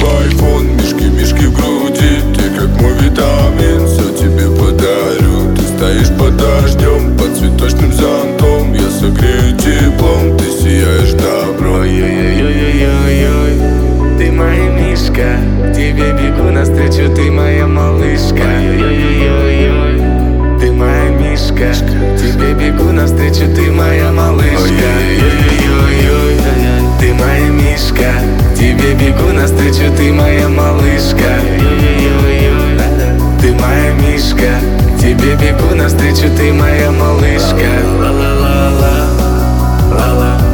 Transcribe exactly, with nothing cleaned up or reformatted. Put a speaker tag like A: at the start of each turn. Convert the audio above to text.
A: айфон, мишки, мишки в груди. Ты как мой витамин, все тебе подарю. Ты стоишь под дождем, под цветочным зонтом. Я согрею теплом, ты сияешь добром.
B: Ой-ой-ой-ой-ой-ой, ты моя мишка, тебе бегу навстречу, ты моя малышка. Ой-ой-ой-ой-ой, ты моя мишка, тебе бегу навстречу, ты моя малышка. Ой-ой-ой-ой-ой, ты моя мишка, тебе бегу навстречу, ты моя малышка. Ой-ой-ой-ой, ты моя мишка, тебе бегу навстречу, ты моя малышка. Ла-ла-ла-ла, ла-ла.